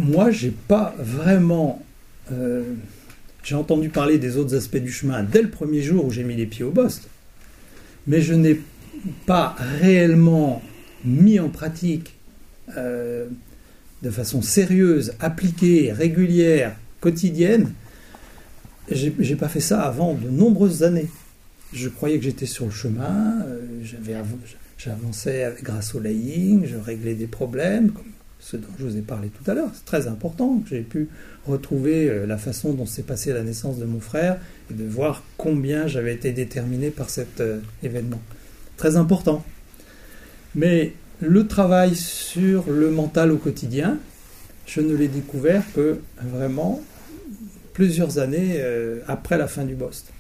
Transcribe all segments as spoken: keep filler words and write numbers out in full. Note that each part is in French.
moi, j'ai pas vraiment... Euh, j'ai entendu parler des autres aspects du chemin dès le premier jour où j'ai mis les pieds au Bost, mais je n'ai pas réellement mis en pratique euh, de façon sérieuse, appliquée, régulière, quotidienne. J'ai, j'ai pas fait ça avant de nombreuses années. Je croyais que j'étais sur le chemin, euh, j'avais, j'avançais grâce au laying, je réglais des problèmes, comme ce dont je vous ai parlé tout à l'heure. C'est très important que j'ai pu retrouver euh, la façon dont s'est passée la naissance de mon frère et de voir combien j'avais été déterminé par cet euh, événement. Très important. Mais le travail sur le mental au quotidien, je ne l'ai découvert que vraiment plusieurs années euh, après la fin du Bost.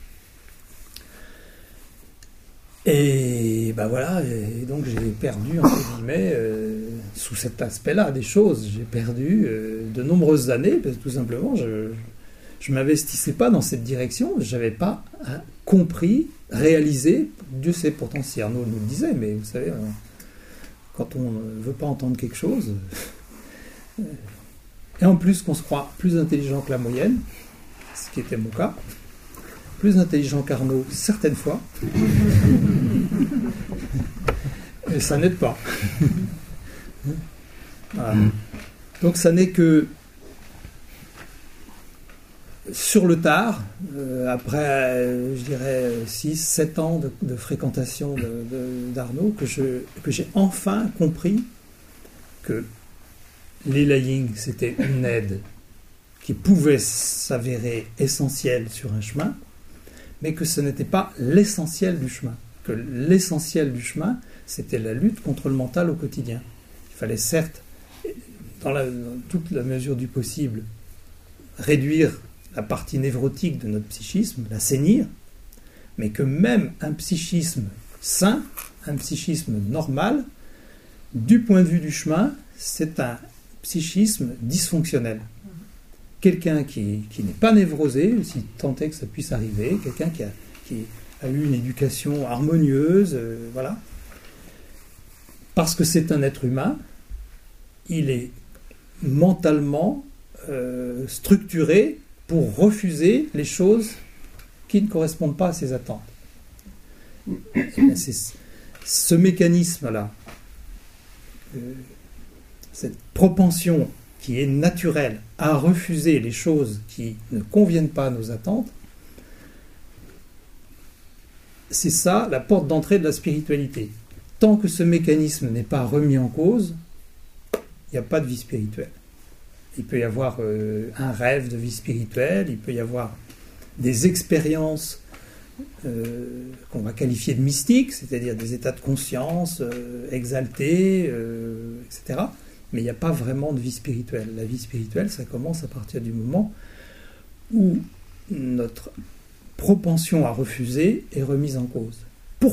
Et ben voilà, et donc j'ai perdu, entre guillemets, euh, sous cet aspect-là des choses, j'ai perdu euh, de nombreuses années, parce que tout simplement, je ne m'investissais pas dans cette direction, je n'avais pas hein, compris, réalisé, Dieu sait pourtant si Arnaud nous le disait, mais vous savez, euh, quand on ne veut pas entendre quelque chose, euh, et en plus qu'on se croit plus intelligent que la moyenne, ce qui était mon cas, plus intelligent qu'Arnaud certaines fois, et ça n'aide pas. Voilà. Donc ça n'est que sur le tard, euh, après euh, je dirais six sept ans de, de fréquentation de, de, d'Arnaud, que, je, que j'ai enfin compris que les layings c'était une aide qui pouvait s'avérer essentielle sur un chemin, mais que ce n'était pas l'essentiel du chemin. Que l'essentiel du chemin, c'était la lutte contre le mental au quotidien. Il fallait certes, dans, la, dans toute la mesure du possible, réduire la partie névrotique de notre psychisme, l'assainir, mais que même un psychisme sain, un psychisme normal, du point de vue du chemin, c'est un psychisme dysfonctionnel. Quelqu'un qui, qui n'est pas névrosé, si tant est que ça puisse arriver, quelqu'un qui a, qui a eu une éducation harmonieuse, euh, voilà. Parce que c'est un être humain, il est mentalement euh, structuré pour refuser les choses qui ne correspondent pas à ses attentes. Et bien c'est ce mécanisme-là, euh, cette propension qui est naturelle à refuser les choses qui ne conviennent pas à nos attentes, c'est ça la porte d'entrée de la spiritualité. Tant que ce mécanisme n'est pas remis en cause, il n'y a pas de vie spirituelle. Il peut y avoir euh, un rêve de vie spirituelle, il peut y avoir des expériences euh, qu'on va qualifier de mystiques, c'est-à-dire des états de conscience euh, exaltés, euh, et cetera. Mais il n'y a pas vraiment de vie spirituelle. La vie spirituelle, ça commence à partir du moment où notre propension à refuser est remise en cause. Pourquoi ?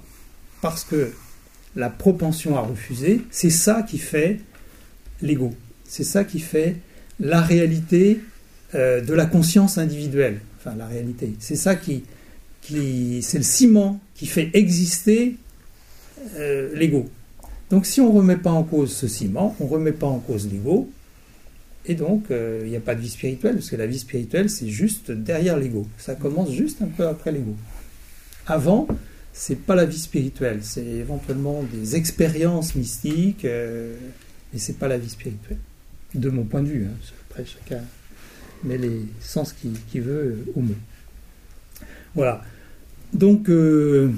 Parce que la propension à refuser, c'est ça qui fait l'ego. C'est ça qui fait la réalité euh, de la conscience individuelle. Enfin, la réalité. C'est ça qui, qui c'est le ciment qui fait exister euh, l'ego. Donc si on ne remet pas en cause ce ciment, on ne remet pas en cause l'ego, et donc il euh, n'y a pas de vie spirituelle, parce que la vie spirituelle, c'est juste derrière l'ego. Ça commence juste un peu après l'ego. Avant, c'est pas la vie spirituelle, c'est éventuellement des expériences mystiques, euh, mais c'est pas la vie spirituelle. De mon point de vue, hein. Après chacun met les sens qu'il, qu'il veut au mot. Voilà. Donc, euh,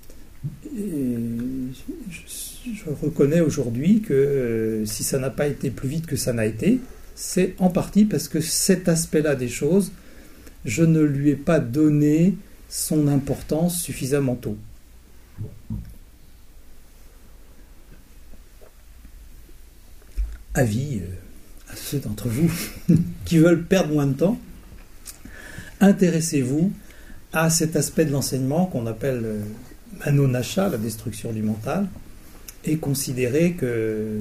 je, je reconnais aujourd'hui que euh, si ça n'a pas été plus vite que ça n'a été, c'est en partie parce que cet aspect-là des choses, je ne lui ai pas donné son importance suffisamment tôt. Avis euh, à ceux d'entre vous qui veulent perdre moins de temps, intéressez-vous à cet aspect de l'enseignement qu'on appelle euh, Mano Nacha, la destruction du mental, et considérez que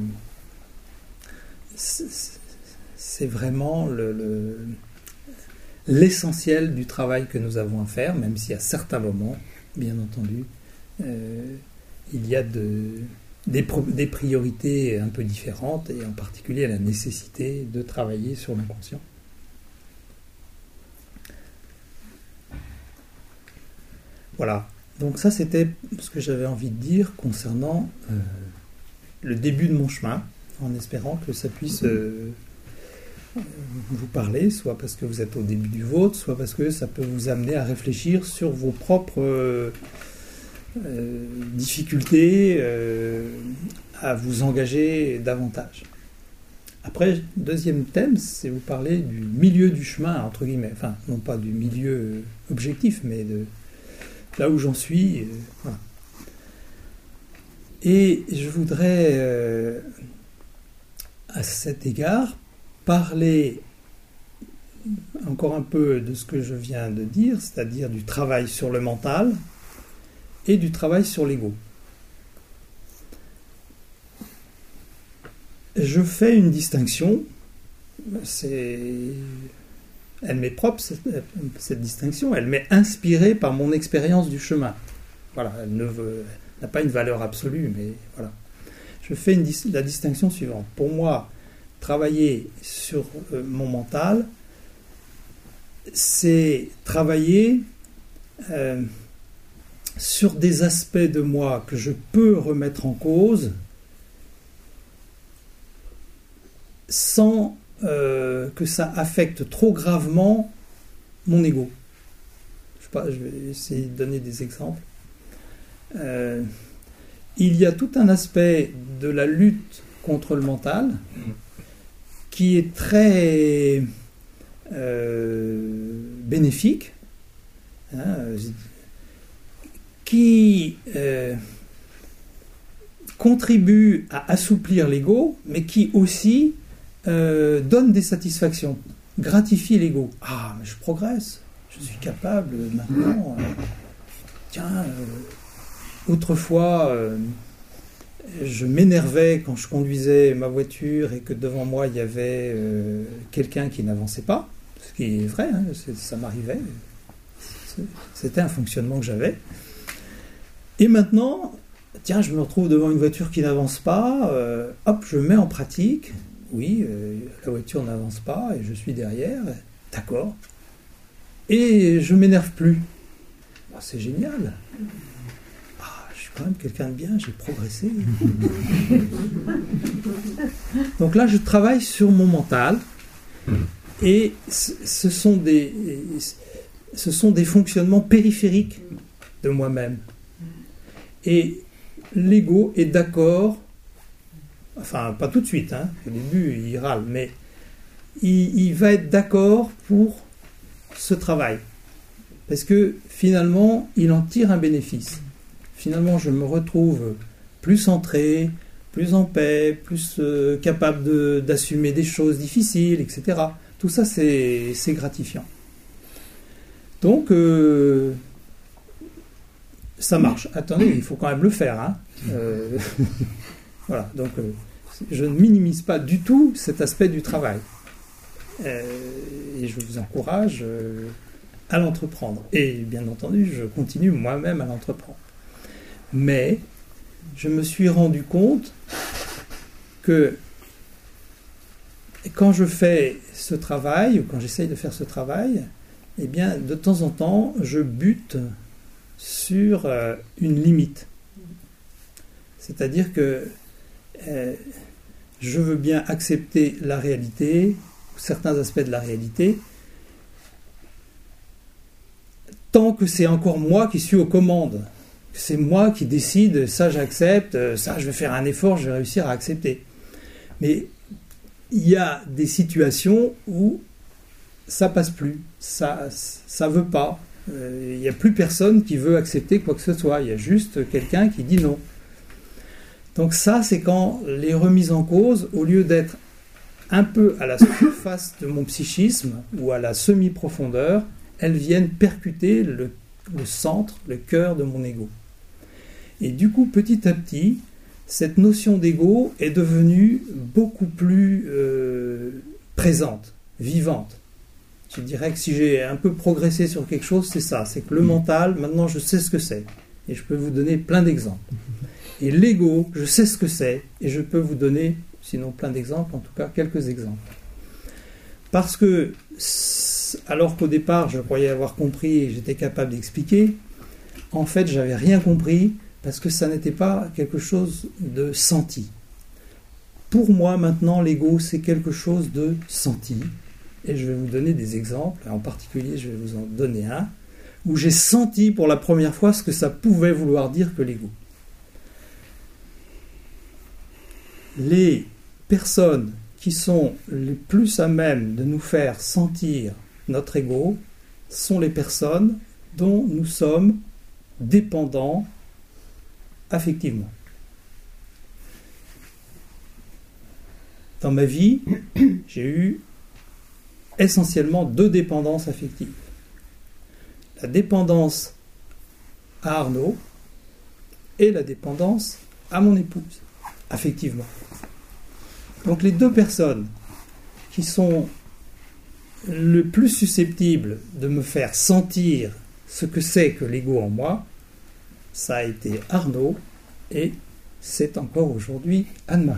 c'est vraiment le, le, l'essentiel du travail que nous avons à faire, même si à certains moments, bien entendu, euh, il y a de, des, pro- des priorités un peu différentes, et en particulier la nécessité de travailler sur l'inconscient. Voilà, donc ça c'était ce que j'avais envie de dire concernant euh, le début de mon chemin, en espérant que ça puisse euh, vous parler, soit parce que vous êtes au début du vôtre, soit parce que ça peut vous amener à réfléchir sur vos propres euh, euh, difficultés, euh, à vous engager davantage. Après, deuxième thème, c'est vous parler du milieu du chemin, entre guillemets, enfin, non pas du milieu objectif, mais de là où j'en suis. Euh, voilà. Et je voudrais, euh, à cet égard, parler encore un peu de ce que je viens de dire, c'est-à-dire du travail sur le mental et du travail sur l'ego. Je fais une distinction, c'est... elle m'est propre, cette, cette distinction, elle m'est inspirée par mon expérience du chemin. Voilà, elle ne veut, elle n'a pas une valeur absolue, mais voilà. Je fais une, la distinction suivante. Pour moi, travailler sur euh, mon mental, c'est travailler euh, sur des aspects de moi que je peux remettre en cause sans euh, que ça affecte trop gravement mon ego. Je sais pas, je vais essayer de donner des exemples. Euh, il y a tout un aspect de la lutte contre le mental qui est très euh, bénéfique, hein, qui euh, contribue à assouplir l'ego, mais qui aussi euh, donne des satisfactions, gratifie l'ego. Ah, mais je progresse, je suis capable maintenant. Euh, tiens, euh, autrefois, euh, je m'énervais quand je conduisais ma voiture et que devant moi il y avait euh, quelqu'un qui n'avançait pas, ce qui est vrai, hein, c'est, ça m'arrivait, c'était un fonctionnement que j'avais. Et maintenant, tiens, je me retrouve devant une voiture qui n'avance pas, euh, hop, je mets en pratique, oui, euh, la voiture n'avance pas et je suis derrière, d'accord, et je m'énerve plus. Bah, c'est génial. Je suis quand même quelqu'un de bien, j'ai progressé. Donc là, je travaille sur mon mental et ce sont des, ce sont des fonctionnements périphériques de moi-même. Et l'ego est d'accord, enfin pas tout de suite, hein, au début il râle, mais il, il va être d'accord pour ce travail. Parce que finalement, il en tire un bénéfice. Finalement, je me retrouve plus centré, plus en paix, plus euh, capable de, d'assumer des choses difficiles, et cetera. Tout ça, c'est, c'est gratifiant. Donc, euh, ça marche. Attendez, il faut quand même le faire. Hein. Euh, voilà. Donc, euh, je ne minimise pas du tout cet aspect du travail. Euh, et je vous encourage euh, à l'entreprendre. Et bien entendu, je continue moi-même à l'entreprendre. Mais je me suis rendu compte que quand je fais ce travail, ou quand j'essaye de faire ce travail, eh bien, de temps en temps, je bute sur euh, une limite. C'est-à-dire que euh, je veux bien accepter la réalité, certains aspects de la réalité, tant que c'est encore moi qui suis aux commandes. C'est moi qui décide, ça j'accepte, ça je vais faire un effort, je vais réussir à accepter. Mais il y a des situations où ça passe plus, ça ça veut pas. Il n'y a plus personne qui veut accepter quoi que ce soit, il y a juste quelqu'un qui dit non. Donc ça, c'est quand les remises en cause, au lieu d'être un peu à la surface de mon psychisme ou à la semi-profondeur, elles viennent percuter le, le centre, le cœur de mon ego. Et du coup, petit à petit, cette notion d'ego est devenue beaucoup plus euh, présente, vivante. Je dirais que si j'ai un peu progressé sur quelque chose, c'est ça. C'est que le mental, maintenant, je sais ce que c'est. Et je peux vous donner plein d'exemples. Et l'ego, je sais ce que c'est, et je peux vous donner, sinon plein d'exemples, en tout cas quelques exemples. Parce que, alors qu'au départ, je croyais avoir compris et j'étais capable d'expliquer, en fait, j'avais rien compris, parce que ça n'était pas quelque chose de senti. Pour moi, maintenant, l'ego, c'est quelque chose de senti. Et je vais vous donner des exemples, en particulier, je vais vous en donner un, où j'ai senti pour la première fois ce que ça pouvait vouloir dire que l'ego. Les personnes qui sont les plus à même de nous faire sentir notre ego sont les personnes dont nous sommes dépendants affectivement. Dans ma vie, j'ai eu essentiellement deux dépendances affectives. La dépendance à Arnaud et la dépendance à mon épouse, affectivement. Donc les deux personnes qui sont le plus susceptibles de me faire sentir ce que c'est que l'ego en moi, ça a été Arnaud et c'est encore aujourd'hui Anne-Marie.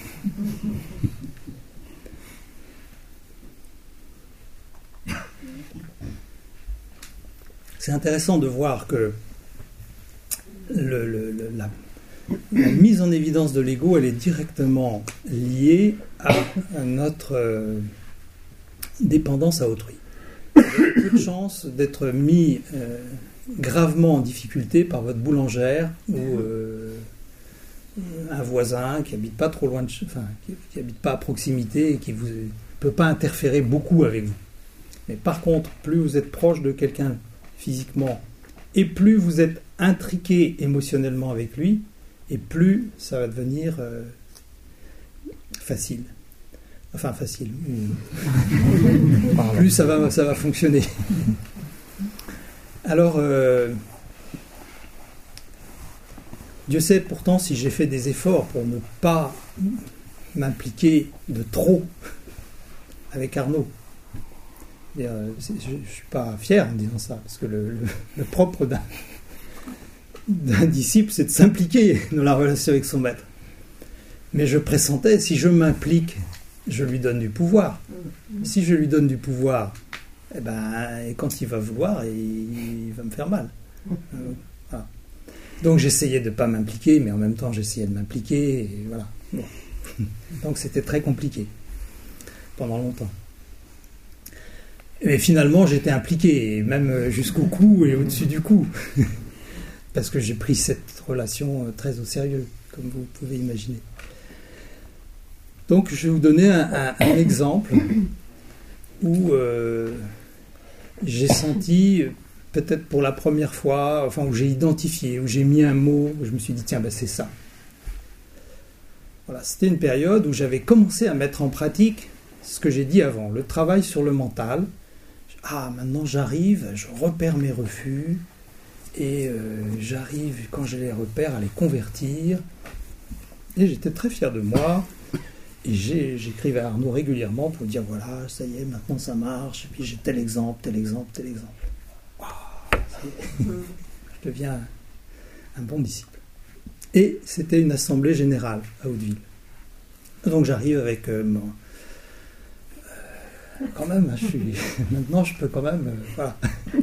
C'est intéressant de voir que le, le, le, la, la mise en évidence de l'ego, elle est directement liée à, à notre euh, dépendance à autrui. Vous avez peu de chance d'être mis euh, gravement en difficulté par votre boulangère ou euh, un voisin qui habite pas trop loin de, enfin, qui, qui habite pas à proximité et qui ne peut pas interférer beaucoup avec vous. Mais par contre, plus vous êtes proche de quelqu'un physiquement, et plus vous êtes intriqué émotionnellement avec lui, et plus ça va devenir euh, facile. Enfin, facile. Plus ça va, ça va fonctionner. Alors, euh, Dieu sait pourtant si j'ai fait des efforts pour ne pas m'impliquer de trop avec Arnaud. Je ne suis pas fier en disant ça, parce que le, le, le propre d'un, d'un disciple, c'est de s'impliquer dans la relation avec son maître. Mais je pressentais, si je m'implique, je lui donne du pouvoir. Si je lui donne du pouvoir, eh ben, et quand il va vouloir, il, il va me faire mal. Euh, voilà. Donc j'essayais de ne pas m'impliquer, mais en même temps j'essayais de m'impliquer, et voilà. Bon. Donc c'était très compliqué, pendant longtemps. Mais finalement, j'étais impliqué, même jusqu'au cou et au-dessus du cou, parce que j'ai pris cette relation très au sérieux, comme vous pouvez imaginer. Donc, je vais vous donner un, un, un exemple où euh, j'ai senti, peut-être pour la première fois, enfin, où j'ai identifié, où j'ai mis un mot, où je me suis dit, tiens, ben, c'est ça. Voilà, c'était une période où j'avais commencé à mettre en pratique ce que j'ai dit avant, le travail sur le mental. Ah, maintenant j'arrive, je repère mes refus et euh, j'arrive, quand je les repère, à les convertir. Et j'étais très fier de moi. Et j'ai, j'écrivais à Arnaud régulièrement pour dire voilà, ça y est, maintenant ça marche. Et puis j'ai tel exemple, tel exemple, tel exemple. Wow, je deviens un, un bon disciple. Et c'était une assemblée générale à Hauteville. Donc j'arrive avec euh, mon. Quand même, je suis... maintenant je peux quand même... Euh, voilà.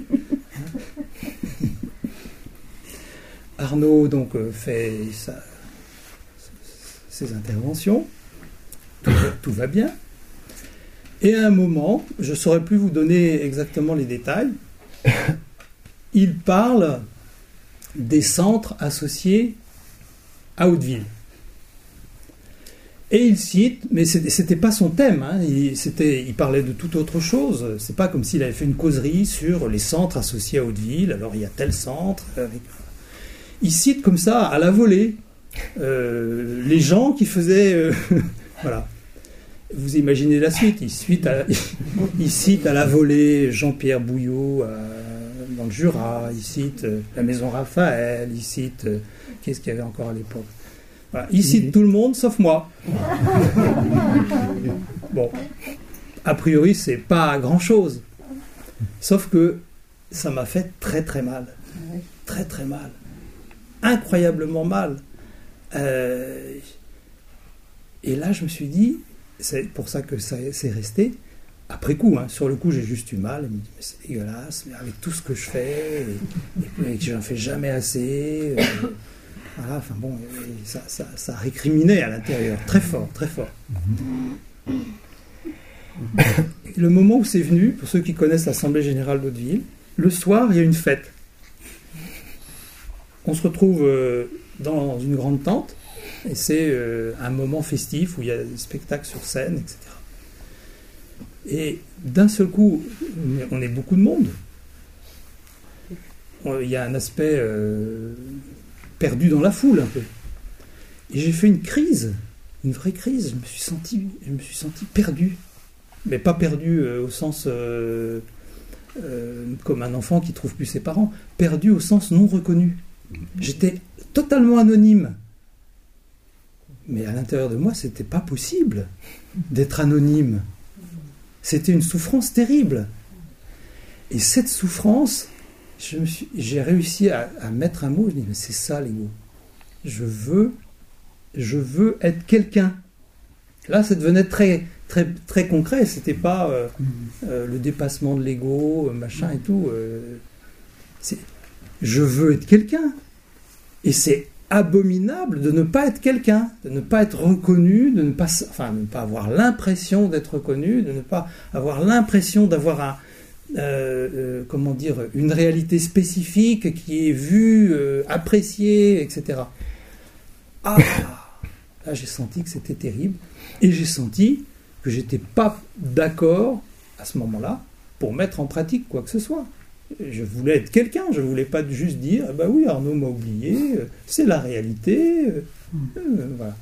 Arnaud donc euh, fait sa... ses interventions, tout va, tout va bien, et à un moment, je ne saurais plus vous donner exactement les détails, il parle des centres associés à Hauteville. Et il cite, mais c'était pas son thème, hein, il, c'était, il parlait de toute autre chose. C'est pas comme s'il avait fait une causerie sur les centres associés à Hauteville. Alors il y a tel centre. Avec... Il cite comme ça, à la volée, euh, les gens qui faisaient. Euh, voilà. Vous imaginez la suite. Il cite à, il cite à la volée Jean-Pierre Bouillot euh, dans le Jura. Il cite euh, la Maison Raphaël. Il cite. Euh, qu'est-ce qu'il y avait encore à l'époque? Voilà, il cite tout le monde sauf moi. Bon, a priori, c'est pas grand-chose. Sauf que ça m'a fait très très mal. Très très mal. Incroyablement mal. Euh, et là, je me suis dit, c'est pour ça que ça, c'est resté. Après coup, hein, sur le coup, j'ai juste eu mal. Je me dis, mais c'est dégueulasse, mais avec tout ce que je fais, et, et que j'en fais jamais assez. Euh, voilà, enfin bon, ça, ça, ça récriminait à l'intérieur, très fort, très fort. Et le moment où c'est venu, pour ceux qui connaissent l'Assemblée Générale d'Hauteville, le soir, il y a une fête. On se retrouve euh, dans une grande tente, et c'est euh, un moment festif où il y a des spectacles sur scène, et cetera. Et d'un seul coup, on est beaucoup de monde. Il y a un aspect euh, perdu dans la foule, un peu. Et j'ai fait une crise, une vraie crise. Je me suis senti, je me suis senti perdu. Mais pas perdu euh, au sens euh, euh, comme un enfant qui ne trouve plus ses parents. Perdu au sens non reconnu. J'étais totalement anonyme. Mais à l'intérieur de moi, c'était pas possible d'être anonyme. C'était une souffrance terrible. Et cette souffrance, je me suis, j'ai réussi à, à mettre un mot. Je dis, mais c'est ça l'ego. Je veux, je veux être quelqu'un. Là, ça devenait très, très, très concret. C'était pas euh, euh, le dépassement de l'ego, machin et tout. Euh, c'est, je veux être quelqu'un. Et c'est abominable de ne pas être quelqu'un, de ne pas être reconnu, de ne pas, enfin, de ne pas avoir l'impression d'être reconnu, de ne pas avoir l'impression d'avoir un, euh, euh, comment dire, une réalité spécifique qui est vue, euh, appréciée, et cetera. Ah, là j'ai senti que c'était terrible, et j'ai senti que j'étais pas d'accord à ce moment-là pour mettre en pratique quoi que ce soit. Je voulais être quelqu'un, je ne voulais pas juste dire ah bah oui, Arnaud m'a oublié, c'est la réalité. Euh, euh, voilà.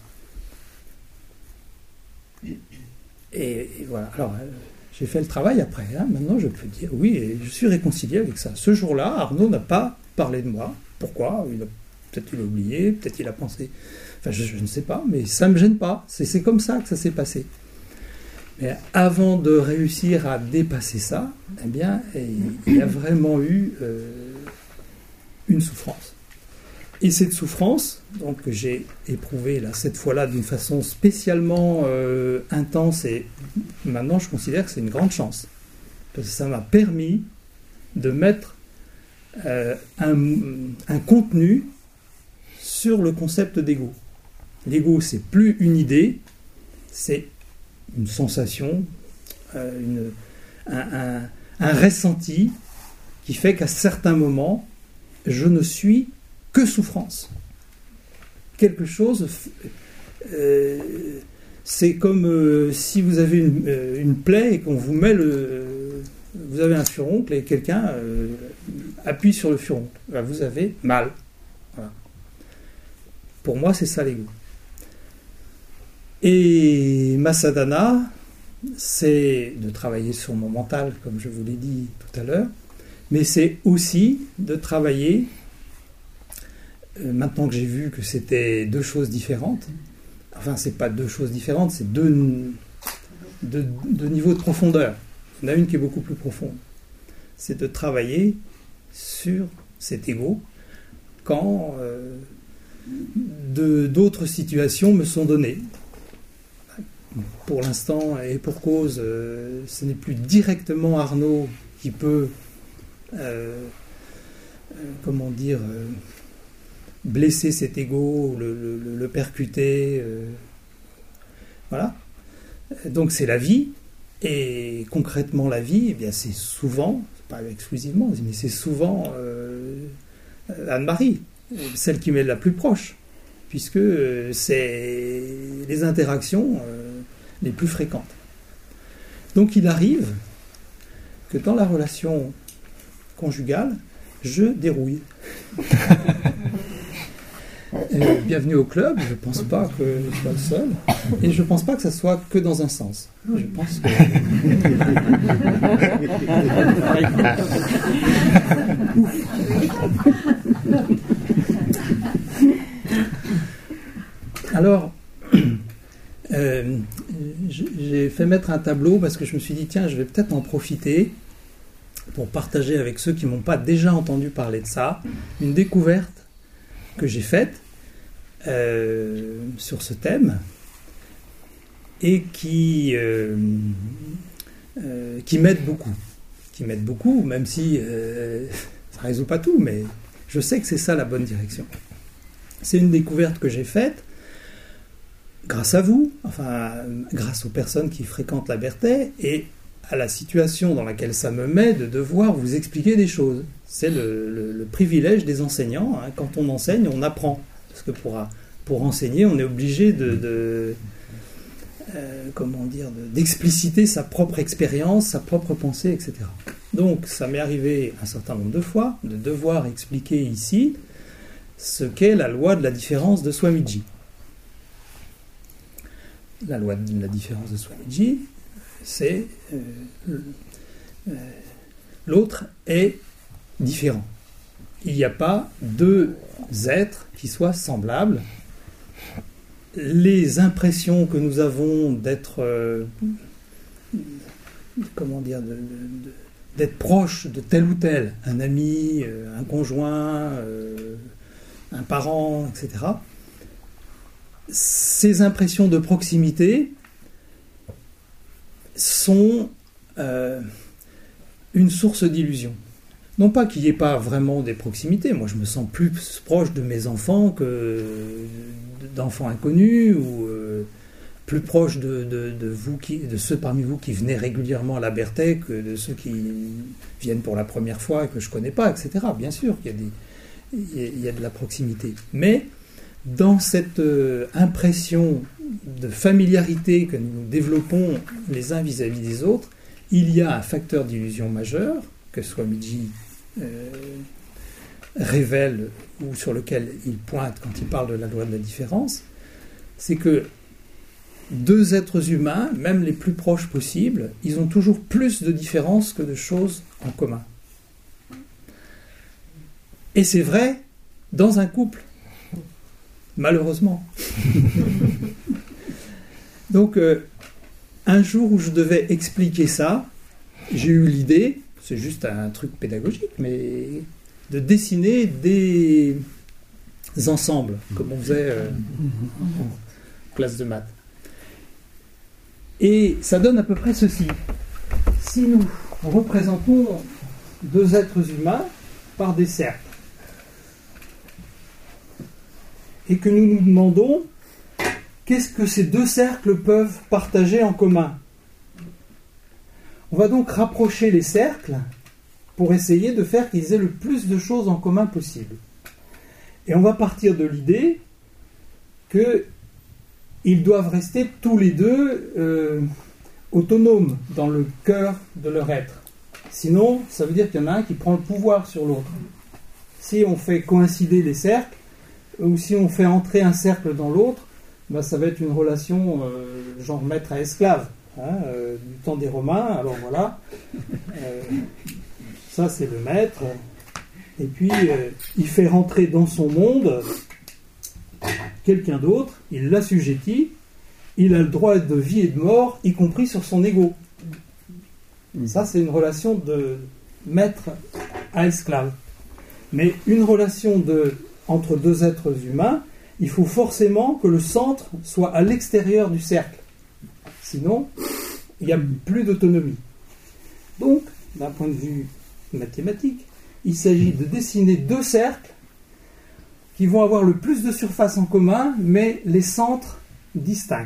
Et, et voilà. Alors, euh, j'ai fait le travail après. Hein. Maintenant, je peux dire oui, et je suis réconcilié avec ça. Ce jour-là, Arnaud n'a pas parlé de moi. Pourquoi? Il a, peut-être il a oublié, peut-être il a pensé. Enfin, je, je ne sais pas, mais ça ne me gêne pas. C'est, c'est comme ça que ça s'est passé. Mais avant de réussir à dépasser ça, eh bien, il y a vraiment eu euh, une souffrance. Et cette souffrance, donc, que j'ai éprouvée là, cette fois-là d'une façon spécialement euh, intense, et maintenant je considère que c'est une grande chance. Parce que ça m'a permis de mettre euh, un, un contenu sur le concept d'ego. L'ego, c'est plus une idée, c'est une sensation, euh, une, un, un, un ressenti qui fait qu'à certains moments, je ne suis que souffrance. Quelque chose, euh, c'est comme euh, si vous avez une, euh, une plaie et qu'on vous met le... Euh, vous avez un furoncle et quelqu'un euh, appuie sur le furoncle. Là, vous avez mal. Voilà. Pour moi, c'est ça l'ego. Et ma sadhana, c'est de travailler sur mon mental, comme je vous l'ai dit tout à l'heure, mais c'est aussi de travailler, euh, maintenant que j'ai vu que c'était deux choses différentes, enfin, c'est pas deux choses différentes, c'est deux, deux, deux niveaux de profondeur. Il y en a une qui est beaucoup plus profonde. C'est de travailler sur cet ego quand euh, de, d'autres situations me sont données. Pour l'instant, et pour cause, euh, ce n'est plus directement Arnaud qui peut, euh, euh, comment dire, euh, blesser cet ego, le, le, le percuter. Euh, voilà. Donc c'est la vie, et concrètement la vie, eh bien, c'est souvent, pas exclusivement, mais c'est souvent euh, Anne-Marie, celle qui m'est la plus proche, puisque c'est les interactions euh, les plus fréquentes. Donc il arrive que dans la relation conjugale, je dérouille. euh, bienvenue au club, je ne pense pas que je sois le seul, et je ne pense pas que ça soit que dans un sens. Je pense que... Alors, euh, j'ai fait mettre un tableau parce que je me suis dit, tiens, je vais peut-être en profiter pour partager avec ceux qui ne m'ont pas déjà entendu parler de ça, une découverte que j'ai faite euh, sur ce thème et qui, euh, euh, qui m'aide beaucoup. Qui m'aide beaucoup, même si euh, ça ne résout pas tout, mais je sais que c'est ça la bonne direction. C'est une découverte que j'ai faite grâce à vous, enfin, grâce aux personnes qui fréquentent la Berthet et à la situation dans laquelle ça me met de devoir vous expliquer des choses. C'est le, le, le privilège des enseignants. Hein. Quand on enseigne, on apprend. Parce que pour, pour enseigner, on est obligé de, de euh, comment dire, de, d'expliciter sa propre expérience, sa propre pensée, et cetera. Donc, ça m'est arrivé un certain nombre de fois de devoir expliquer ici ce qu'est la loi de la différence de Swamiji. La loi de la différence de Swamiji, c'est euh, euh, l'autre est différent. Il n'y a pas deux êtres qui soient semblables. Les impressions que nous avons d'être euh, comment dire de, de, de, d'être proche de tel ou tel, un ami, euh, un conjoint, euh, un parent, et cetera. Ces impressions de proximité sont euh, une source d'illusion. Non pas qu'il n'y ait pas vraiment des proximités, moi je me sens plus proche de mes enfants que d'enfants inconnus, ou euh, plus proche de, de, de, vous qui, de ceux parmi vous qui venaient régulièrement à la Berthet que de ceux qui viennent pour la première fois et que je ne connais pas, et cetera. Bien sûr qu'il y a, des, il y a de la proximité. Mais dans cette euh, impression de familiarité que nous développons les uns vis-à-vis des autres, il y a un facteur d'illusion majeur que Swamiji euh, révèle ou sur lequel il pointe quand il parle de la loi de la différence, c'est que deux êtres humains, même les plus proches possibles, ils ont toujours plus de différences que de choses en commun. Et c'est vrai dans un couple. Malheureusement. Donc, euh, un jour où je devais expliquer ça, j'ai eu l'idée, c'est juste un truc pédagogique, mais de dessiner des ensembles, comme on faisait euh, en classe de maths. Et ça donne à peu près ceci. Si nous représentons deux êtres humains par des cercles, et que nous nous demandons qu'est-ce que ces deux cercles peuvent partager en commun. On va donc rapprocher les cercles pour essayer de faire qu'ils aient le plus de choses en commun possible. Et on va partir de l'idée qu'ils doivent rester tous les deux euh, autonomes dans le cœur de leur être. Sinon, ça veut dire qu'il y en a un qui prend le pouvoir sur l'autre. Si on fait coïncider les cercles, ou si on fait entrer un cercle dans l'autre, ben ça va être une relation euh, genre maître à esclave, hein, euh, du temps des Romains. Alors voilà, euh, ça c'est le maître, et puis euh, il fait rentrer dans son monde quelqu'un d'autre, il l'assujettit, il a le droit de vie et de mort, y compris sur son ego. Ça c'est une relation de maître à esclave. Mais une relation de entre deux êtres humains, il faut forcément que le centre soit à l'extérieur du cercle. Sinon, il n'y a plus d'autonomie. Donc, d'un point de vue mathématique, il s'agit de dessiner deux cercles qui vont avoir le plus de surface en commun, mais les centres distincts.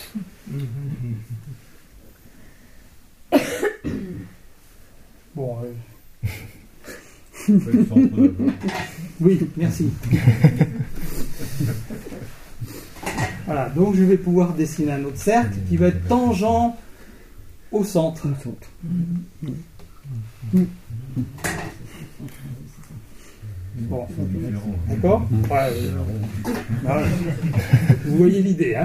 Bon, euh... oui, merci. Voilà, donc je vais pouvoir dessiner un autre cercle qui va être tangent au centre. Bon, d'accord ? Ouais, euh, vous voyez l'idée, hein ?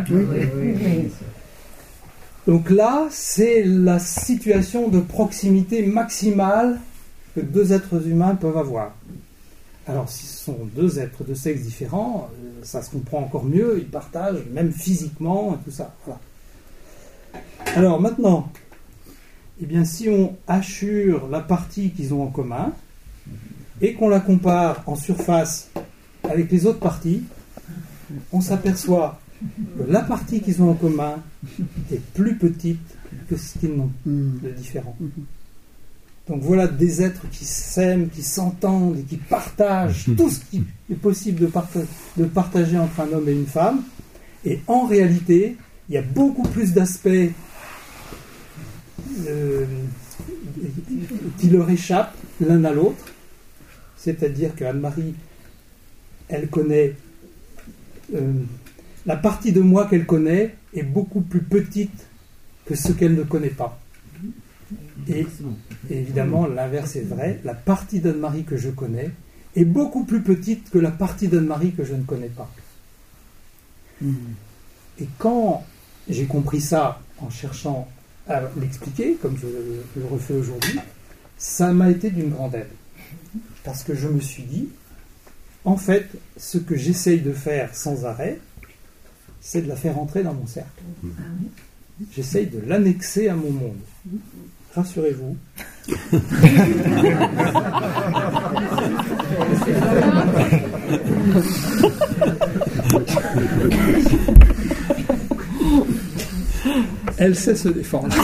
Donc là, c'est la situation de proximité maximale que deux êtres humains peuvent avoir. Alors, si ce sont deux êtres de sexe différents, ça se comprend encore mieux, ils partagent, même physiquement, et tout ça. Voilà. Alors, maintenant, eh bien, si on hachure la partie qu'ils ont en commun, et qu'on la compare en surface avec les autres parties, on s'aperçoit que la partie qu'ils ont en commun est plus petite que ce qu'ils n'ont de différent. Donc voilà des êtres qui s'aiment, qui s'entendent et qui partagent tout ce qui est possible de, parta- de partager entre un homme et une femme. Et en réalité, il y a beaucoup plus d'aspects euh, qui leur échappent l'un à l'autre. C'est-à-dire qu'Anne-Marie, elle connaît... Euh, la partie de moi qu'elle connaît est beaucoup plus petite que ce qu'elle ne connaît pas. Et, et évidemment, l'inverse est vrai. La partie d'Anne-Marie que je connais est beaucoup plus petite que la partie d'Anne-Marie que je ne connais pas. Et quand j'ai compris ça en cherchant à l'expliquer, comme je le refais aujourd'hui, ça m'a été d'une grande aide. Parce que je me suis dit, en fait, ce que j'essaye de faire sans arrêt, c'est de la faire entrer dans mon cercle. J'essaye de l'annexer à mon monde. Rassurez-vous. Elle sait se défendre.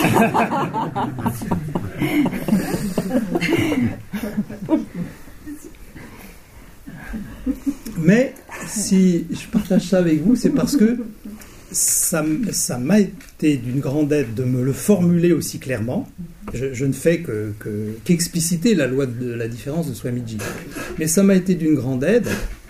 Mais si je partage ça avec vous, c'est parce que ça, ça m'a été d'une grande aide de me le formuler aussi clairement. Je, je ne fais que, que, qu'expliciter la loi de la différence de Swamiji. Mais ça m'a été d'une grande aide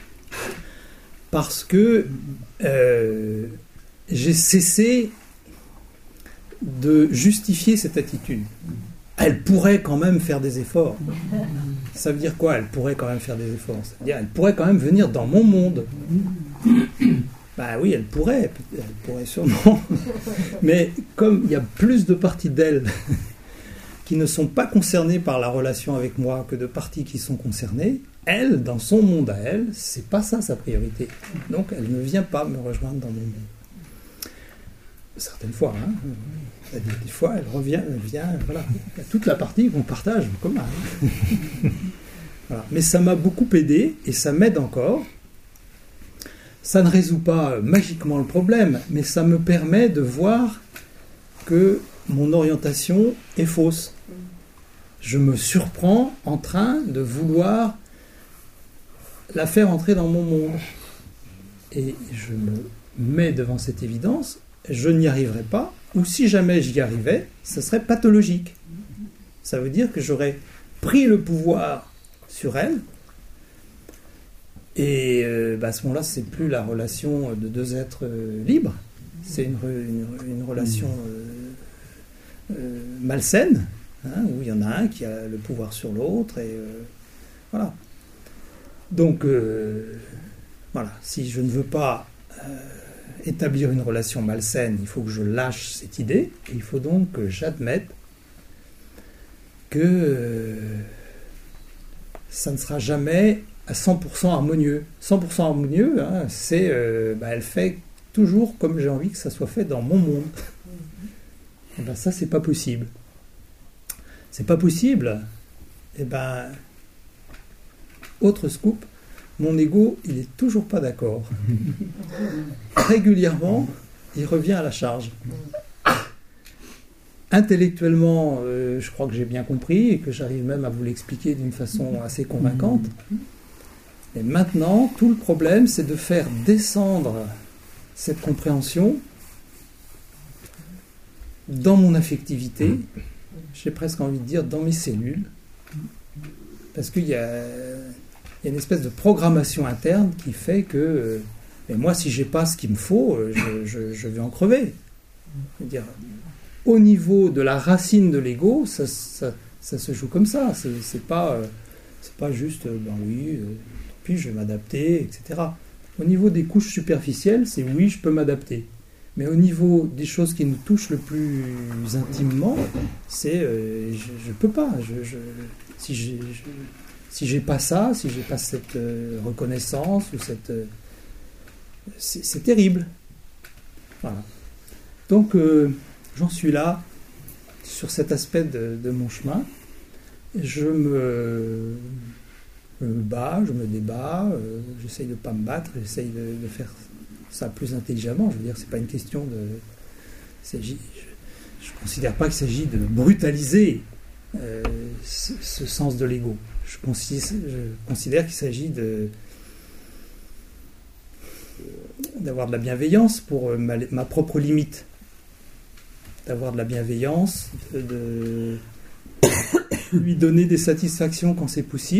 parce que euh, j'ai cessé de justifier cette attitude. Elle pourrait quand même faire des efforts. Ça veut dire quoi? Elle pourrait quand même faire des efforts. Ça veut dire elle pourrait quand même venir dans mon monde. Bah oui, elle pourrait, elle pourrait sûrement. Mais comme il y a plus de parties d'elle qui ne sont pas concernées par la relation avec moi que de parties qui sont concernées, elle, dans son monde à elle, c'est pas ça sa priorité. Donc elle ne vient pas me rejoindre dans mon monde. Certaines fois, hein. Des, des fois, elle revient, elle vient, voilà. Il y a toute la partie qu'on partage en commun. Voilà. Mais ça m'a beaucoup aidé et ça m'aide encore. Ça ne résout pas magiquement le problème, mais ça me permet de voir que mon orientation est fausse. Je me surprends en train de vouloir la faire entrer dans mon monde. Et je me mets devant cette évidence, je n'y arriverai pas, ou si jamais j'y arrivais, ce serait pathologique. Ça veut dire que j'aurais pris le pouvoir sur elle, et euh, bah à ce moment-là, c'est plus la relation de deux êtres euh, libres, c'est une, une, une relation euh, euh, malsaine, hein, où il y en a un qui a le pouvoir sur l'autre, et euh, voilà. Donc, euh, voilà, si je ne veux pas euh, établir une relation malsaine, il faut que je lâche cette idée, et il faut donc que j'admette que euh, ça ne sera jamais à cent pour cent harmonieux. cent pour cent harmonieux, hein, c'est, euh, bah, elle fait toujours comme j'ai envie que ça soit fait dans mon monde. Et ben ça, c'est pas possible. C'est pas possible. Et ben, autre scoop, mon ego, il est toujours pas d'accord. Régulièrement, il revient à la charge. Intellectuellement, euh, je crois que j'ai bien compris et que j'arrive même à vous l'expliquer d'une façon assez convaincante. Et maintenant, tout le problème, c'est de faire descendre cette compréhension dans mon affectivité, j'ai presque envie de dire dans mes cellules, parce qu'il y a, il y a une espèce de programmation interne qui fait que, euh, et moi, si j'ai pas ce qu'il me faut, euh, je, je, je vais en crever. Je veux dire, au niveau de la racine de l'ego, ça, ça, ça se joue comme ça. C'est, c'est pas, euh, c'est pas juste, euh, ben oui, euh, puis je vais m'adapter, et cetera. Au niveau des couches superficielles, c'est oui, je peux m'adapter. Mais au niveau des choses qui nous touchent le plus intimement, c'est euh, je ne peux pas. Je, je, si j'ai je, si j'ai pas ça, si j'ai pas cette euh, reconnaissance ou cette, euh, c'est, c'est terrible. Voilà. Donc euh, j'en suis là sur cet aspect de, de mon chemin. Je me, me bats, je me débat, euh, j'essaye de ne pas me battre, j'essaye de, de faire ça plus intelligemment. Je veux dire, c'est pas une question de... Il s'agit, je ne considère pas qu'il s'agit de brutaliser euh, ce, ce sens de l'ego. Je considère, je considère qu'il s'agit de d'avoir de la bienveillance pour ma, ma propre limite. D'avoir de la bienveillance, de, de lui donner des satisfactions quand c'est possible.